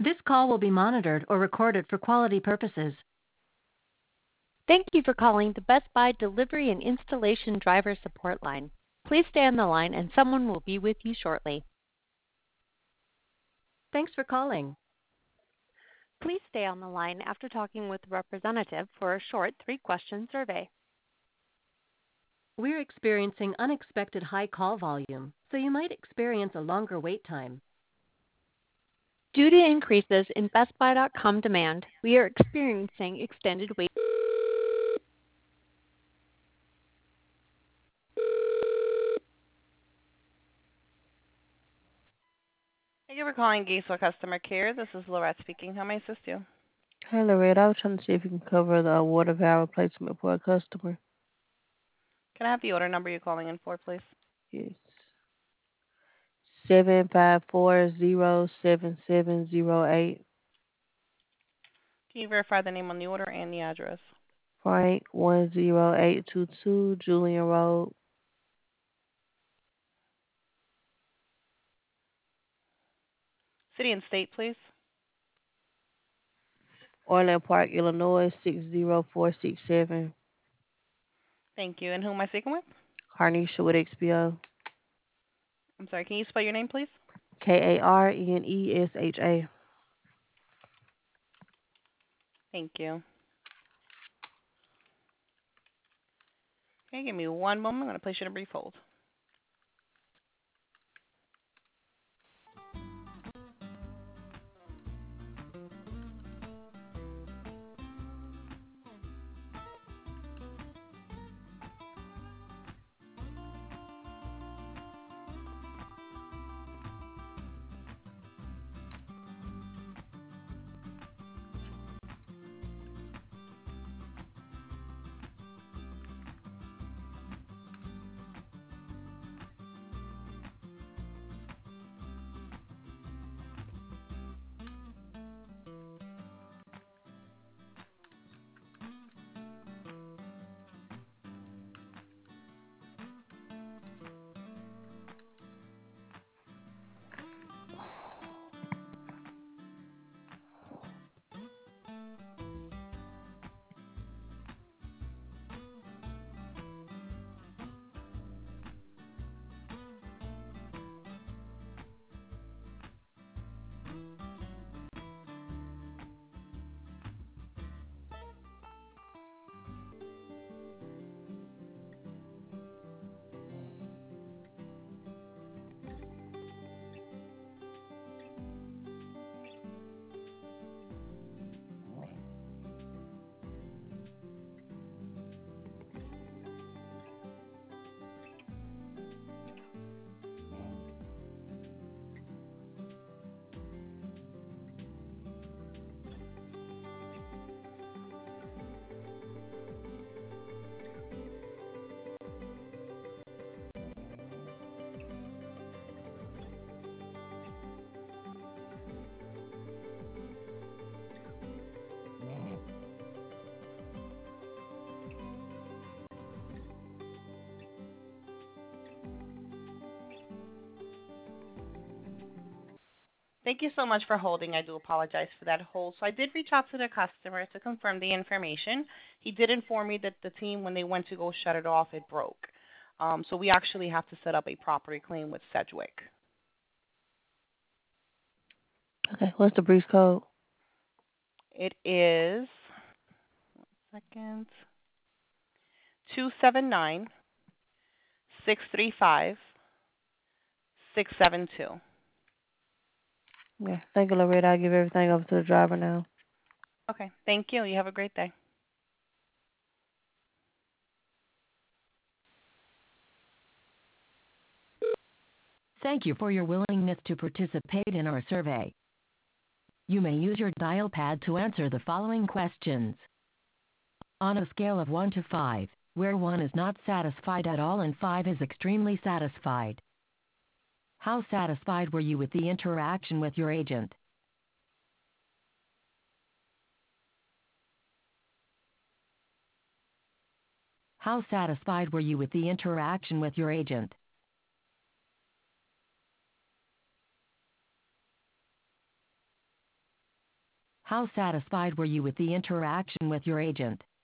This call will be monitored or recorded for quality purposes. Thank you for calling the Best Buy Delivery and Installation Driver Support Line. Please stay on the line and someone will be with you shortly. Thanks for calling. Please stay on the line after talking with a representative for a short 3-question survey. We're experiencing unexpected high call volume, so you might experience a longer wait time. Due to increases in BestBuy.com demand, we are experiencing extended wait. Thank you for calling Geisel Customer Care. This is Lorette speaking. How may I assist you? Hi, Loretta. I was trying to see if you can cover the water valve replacement for a customer. Can I have the order number you're calling in for, please? Yes. 754-07708. Can you verify the name on the order and the address? Frank 10822 Julian Road. City and state, please. Orland Park, Illinois 60467. Thank you. And who am I speaking with? Carnisha with XPO. I'm sorry, can you spell your name, please? Karnesha. Thank you. Okay, give me one moment. I'm going to place you in a brief hold. Thank you so much for holding. I do apologize for that hold. So I did reach out to the customer to confirm the information. He did inform me that the team, when they went to go shut it off, it broke. So we actually have to set up a property claim with Sedgwick. Okay, what's the brief code? It is, 279-635-672. Yeah, thank you, Loretta. I'll give everything over to the driver now. Okay, thank you. You have a great day. Thank you for your willingness to participate in our survey. You may use your dial pad to answer the following questions. On a scale of 1 to 5, where 1 is not satisfied at all and 5 is extremely satisfied, how satisfied were you with the interaction with your agent? How satisfied were you with the interaction with your agent? How satisfied were you with the interaction with your agent?